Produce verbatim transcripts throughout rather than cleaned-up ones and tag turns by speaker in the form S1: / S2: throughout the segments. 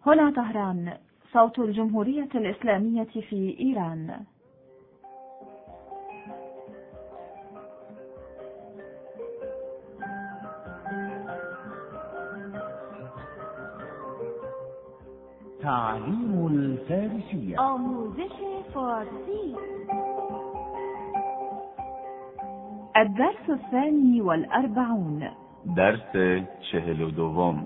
S1: هنا طهران، صوت الجمهورية الإسلامية في إيران.
S2: تعليم الفارسية.
S1: آموزش فارسی. الدرس الثاني والأربعون.
S2: درس چهل و دوم.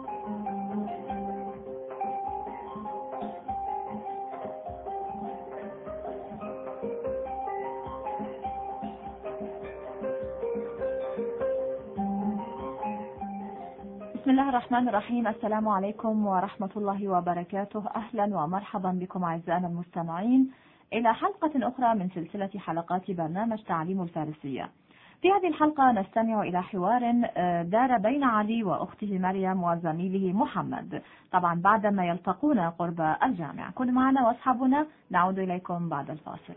S1: بسم الله الرحمن الرحيم. السلام عليكم ورحمة الله وبركاته. أهلا ومرحبا بكم أعزائنا المستمعين إلى حلقة أخرى من سلسلة حلقات برنامج تعليم الفارسية. في هذه الحلقة نستمع إلى حوار دار بين علي وأخته مريم وزميله محمد، طبعا بعدما يلتقون قرب الجامع. كونوا معنا وأصحابنا، نعود إليكم بعد الفاصل.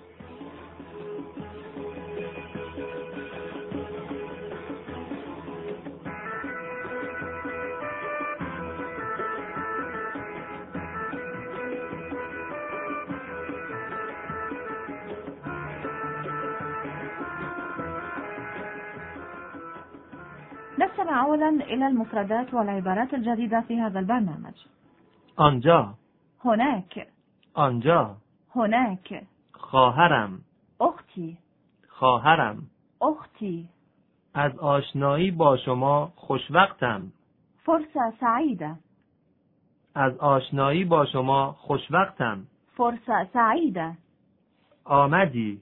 S1: نستمع أولا إلى المفردات والعبارات الجديدة في هذا البرنامج.
S3: آنجا،
S1: هناك،
S3: آنجا،
S1: هناك.
S3: خواهرم،
S1: أختي،
S3: خواهرم.
S1: أختي.
S3: از آشنایی با شما خوشوقتم.
S1: فرصة سعيدة.
S3: از آشنایی با شما خوشوقتم.
S1: فرصة سعيدة.
S3: آمدی،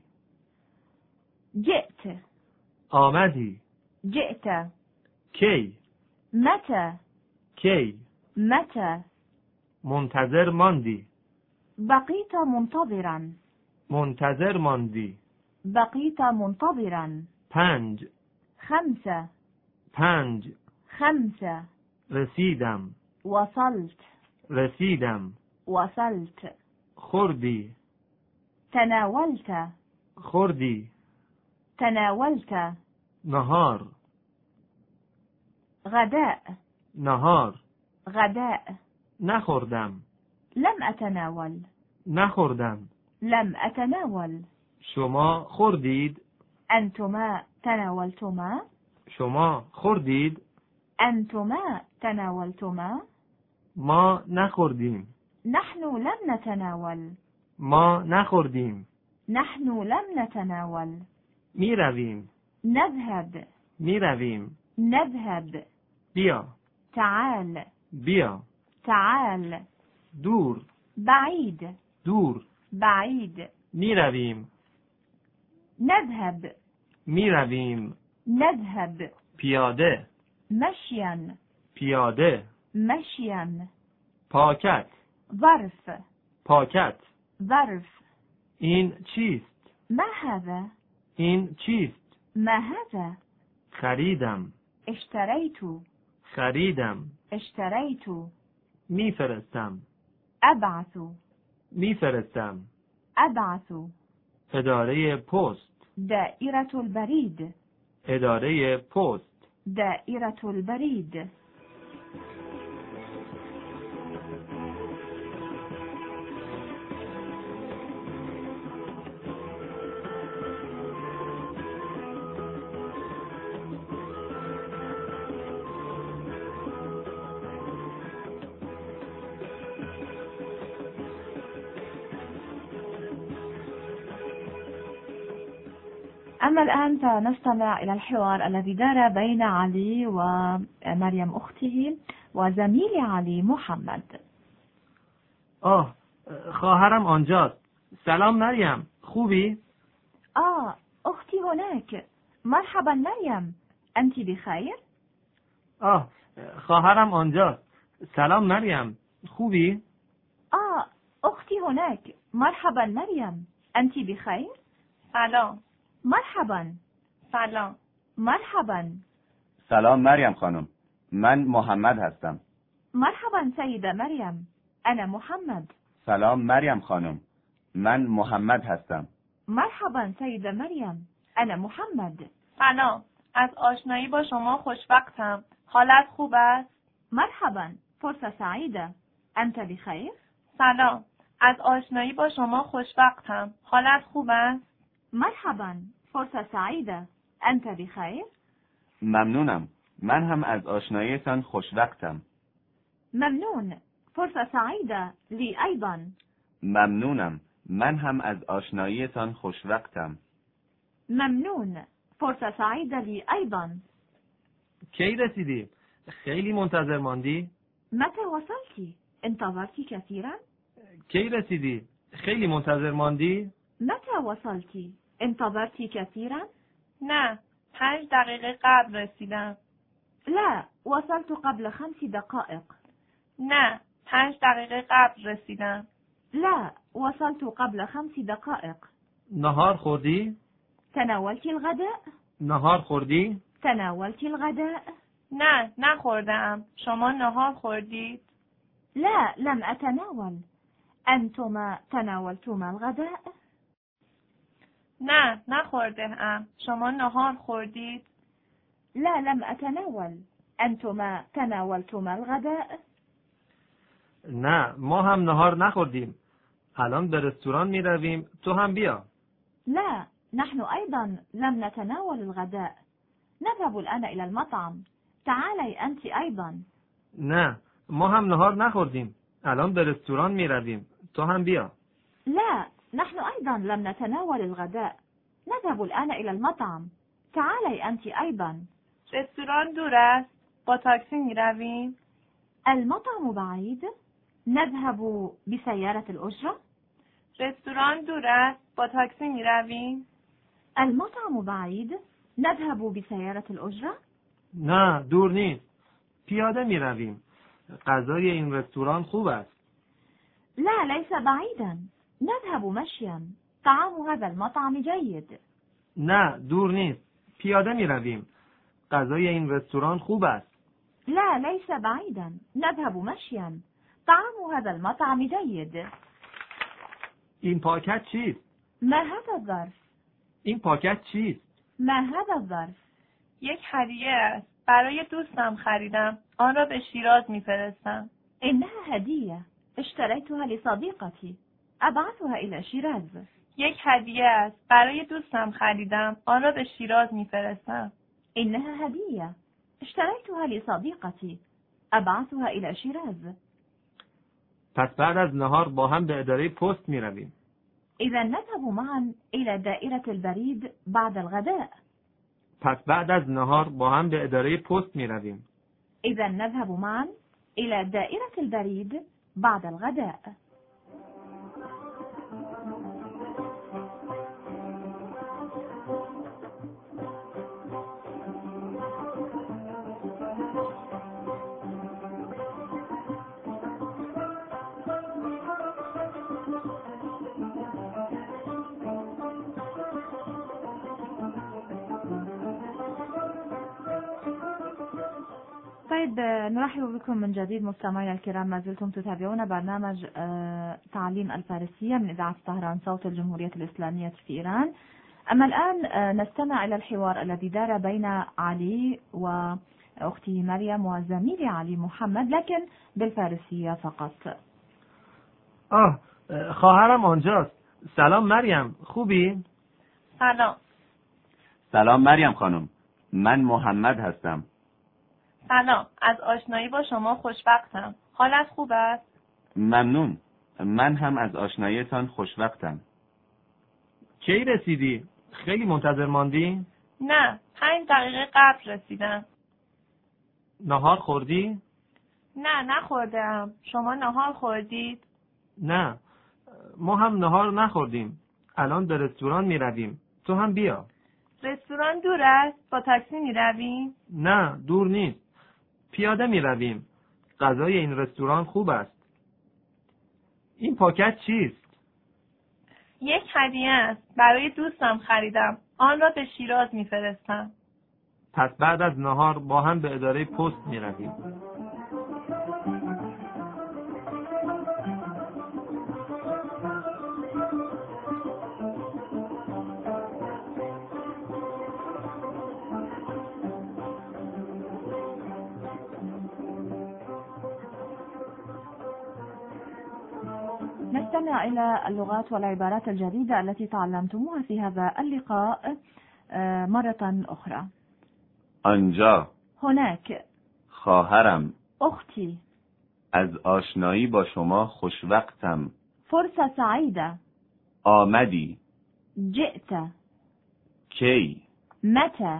S1: جئت،
S3: آمدی.
S1: جئت.
S3: کی،
S1: متى،
S3: کی.
S1: متى.
S3: منتظر ماندی،
S1: بقيت منتظرا،
S3: منتظر ماندی.
S1: بقيت منتظرا.
S3: پنج،
S1: خمسة،
S3: پنج.
S1: خمسة.
S3: رسیدم،
S1: وصلت،
S3: رسیدم.
S1: وصلت.
S3: خوردی،
S1: تناولت،
S3: خوردی.
S1: تناولت.
S3: نهار،
S1: غداء،
S3: نهار.
S1: غداء.
S3: نخوردم،
S1: لم أتناول،
S3: نخوردم.
S1: لم أتناول.
S3: شما خوردید،
S1: أنتما تناولتما،
S3: شما خوردید.
S1: أنتما تناولتما.
S3: ما نخوردیم،
S1: نحن لم نتناول،
S3: ما نخوردیم.
S1: نحن لم نتناول.
S3: می رویم،
S1: نذهب،
S3: می رویم.
S1: نذهب.
S3: بیا،
S1: تعال،
S3: بیا.
S1: تعال.
S3: دور،
S1: بعيد،
S3: دور.
S1: بعيد.
S3: می رویم،
S1: نذهب،
S3: می رویم.
S1: نذهب.
S3: پیاده،
S1: مشيا،
S3: پیاده.
S1: مشيا.
S3: پاکت،
S1: ظرف،
S3: پاکت.
S1: ظرف.
S3: این چیست؟
S1: ما هذا؟
S3: این چیست؟
S1: ما هذا؟
S3: خریدم،
S1: اشتريت،
S3: خریدم.
S1: اشتريت.
S3: میفرستم،
S1: أبعث،
S3: میفرستم.
S1: أبعث.
S3: اداره پست،
S1: دائرة البريد،
S3: اداره پست.
S1: دائرة البريد. أما الآن فنستمع إلى الحوار الذي دار بين علي ومريم أخته وزميل علي محمد.
S3: آه، خواهرم آنجاست. سلام مریم، خوبی؟
S1: آه، أختي هناك. مرحبا مريم، أنت بخير؟
S3: آه، خواهرم آنجاست. سلام مریم، خوبی؟
S1: آه، أختي هناك. مرحبا مريم، أنت بخير؟
S4: سلام.
S1: مرحبا.
S4: سلام.
S1: مرحبا.
S2: سلام مریم خانم، من محمد هستم.
S1: مرحبا سيدة مريم، أنا محمد.
S2: سلام مریم خانم، من محمد هستم.
S1: مرحبا سيدة مريم، أنا محمد.
S4: سلام، از آشنایی با شما خوشوقتم. حالت خوب است؟
S1: مرحبا، فرصة سعيدة. أنت بخير؟
S4: سلام. از آشنایی با شما خوشوقتم. حالت خوب است؟
S1: مرحبا، فرصة سعيدة. أنت بخير؟
S2: ممنونم. من هم از آشناییتان خوشوقتم.
S1: ممنون، فرصة سعيدة لي أيضا.
S2: ممنونم. من هم از آشناییتان خوشوقتم.
S1: ممنون، فرصة سعيدة لي أيضا.
S3: کی رسیدی؟ خیلی منتظر ماندی؟
S1: متى وصلت؟ انتظرت كثيرا؟
S3: کی رسیدی؟ خیلی منتظر ماندی؟
S1: متى وصلت؟ انتظرت كثيرا؟
S4: نه، پنج دقیقه قبل رسیدم.
S1: لا، وصلت قبل خمس دقائق.
S4: نه، پنج دقیقه قبل رسیدم.
S1: لا، وصلت قبل خمس دقائق.
S3: نهار خوردی؟
S1: تناولت الغداء؟
S3: نهار خوردی؟
S1: تناولت الغداء؟
S4: نه، نخوردم. شما نهار خوردید؟
S1: لا، لم أتناول. أنتما تناولتما الغداء؟
S4: نه، نخورده ام. شما نهار خوردید؟
S1: لا، لم أتناول. أنتما تناولتما الغداء؟
S3: نه، ما هم نهار نخوردیم. الان به رستوران می رویم، تو هم بیا.
S1: لا، نحن أيضا لم نتناول الغداء. نذهب الآن إلى المطعم. تعالي أنت أيضا.
S3: نه، ما هم نهار نخوردیم. الان به رستوران می رویم، تو هم بیا.
S1: لا، نحن أيضا لم نتناول الغداء. نذهب الآن إلى المطعم. تعالي أنت أيضا.
S4: رستوران دور است. با تاکسی می رویم؟
S1: المطعم بعيد. نذهب بسيارة الأجرة.
S4: رستوران دور است. با تاکسی می رویم؟
S1: المطعم بعيد. نذهب بسيارة الأجرة.
S3: نه، دور نیست. پیاده می رویم. غذای این رستوران خوب است.
S1: لا، ليس بعيدا. نذهب مشيا. طعام هذا المطعم جيد.
S3: نه، دور نیست. پیاده می رویم. غذای این رستوران خوب است.
S1: لا، ليس بعيدا. نذهب مشيا. طعام هذا المطعم جيد.
S3: این پاکت چیست؟
S1: ما هذا الظرف؟
S3: این پاکت چیست؟
S1: ما هذا الظرف؟
S4: یک هدیه است. برای دوستم خریدم. آن را به شیراز میفرستم.
S1: إنها هدية. اشتريتها لصديقتي. أبعثها إلى شيراز.
S4: یک هدیه است. برای دوستم خریدم. آن را به شیراز میفرستم.
S1: إنها هدية. اشتريتها لصديقتي. أبعثها إلى شيراز.
S3: پس بعد از نهار با هم به اداره پست می رویم.
S1: إذا نذهب معا إلى دائرة البريد بعد الغداء.
S3: پس بعد از نهار با هم به اداره پست می رویم.
S1: إذا نذهب معا إلى دائرة البريد بعد الغداء. طيب، نرحب بكم من جديد مستمعينا الكرام. ما زلتم تتابعون برنامج تعليم الفارسية من إذاعة طهران صوت الجمهورية الإسلامية في إيران. أما الآن نستمع إلى الحوار الذي دار بين علي وأخته مريم وزميلي علي محمد، لكن بالفارسية فقط.
S3: آه، خواهرم آنجاست. سلام مریم، خوبی؟
S4: سلام.
S2: سلام مریم خانم. من محمد هستم.
S4: سلام. از آشنایی با شما خوشوقتم. حالت خوب است؟
S2: ممنون. من هم از آشناییتان خوشوقتم.
S3: کی رسیدی؟ خیلی منتظر ماندی؟
S4: نه، پنج دقیقه قبل رسیدم.
S3: نهار خوردی؟
S4: نه، نخوردم. شما نهار خوردید؟
S3: نه، ما هم نهار نخوردیم. الان به رستوران می رویم. تو هم بیا.
S4: رستوران دور است. با تاکسی می رویم؟
S3: نه، دور نیست. پیاده می رویم. غذای این رستوران خوب است. این پاکت چیست؟
S4: یک هدیه است. برای دوستم خریدم. آن را به شیراز می فرستم.
S3: پس بعد از نهار با هم به اداره پست می رویم.
S1: نستمع إلى اللغات والعبارات الجديدة التي تعلمتموها في هذا اللقاء مرة أخرى.
S2: آنجا،
S1: هناك.
S2: خواهرم،
S1: أختي.
S2: از آشنایی با شما خوشوقتم.
S1: فرصة سعيدة.
S2: آمدی.
S1: جئت.
S2: کی.
S1: متى.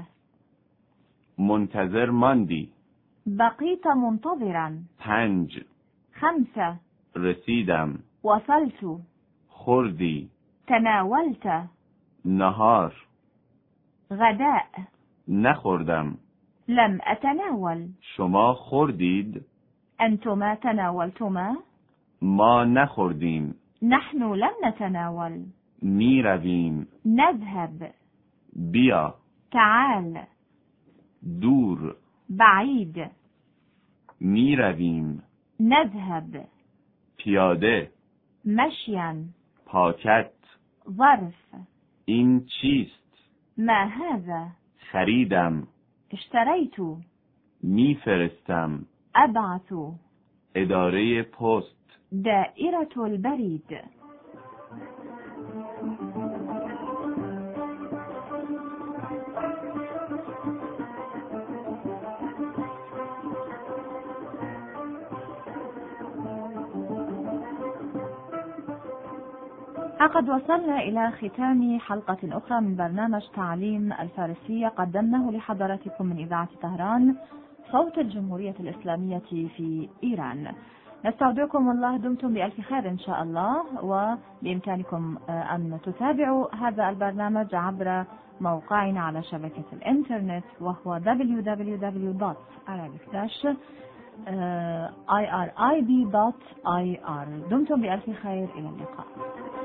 S2: منتظر ماندی.
S1: بقيت منتظرا.
S2: پنج.
S1: خمسة.
S2: رسیدم.
S1: وصلت.
S2: خوردی.
S1: تناولت.
S2: نهار.
S1: غداء.
S2: نخوردم.
S1: لم أتناول.
S2: شما خوردید؟
S1: أنتما تناولتما؟
S2: ما نخوردیم.
S1: نحن لم نتناول.
S2: می رویم.
S1: نذهب.
S2: بیا.
S1: تعال.
S2: دور.
S1: بعيد.
S2: می رویم.
S1: نذهب.
S2: پیاده.
S1: مشيا.
S2: پاکت.
S1: ظرف.
S2: این چیست؟
S1: ما هذا؟
S2: خریدم.
S1: اشتريت.
S2: میفرستم.
S1: أبعث.
S2: اداره پست.
S1: دائرة البريد. لقد وصلنا إلى ختام حلقة أخرى من برنامج تعليم الفارسية قدمناه لحضراتكم من إذاعة طهران صوت الجمهورية الإسلامية في إيران. نستودعكم الله، دمتم بألف خير إن شاء الله، وبإمكانكم أن تتابعوا هذا البرنامج عبر موقعنا على شبكة الإنترنت وهو دبليو دبليو دبليو دوت arabic dash irib دوت آي آر. دمتم بألف خير، إلى اللقاء.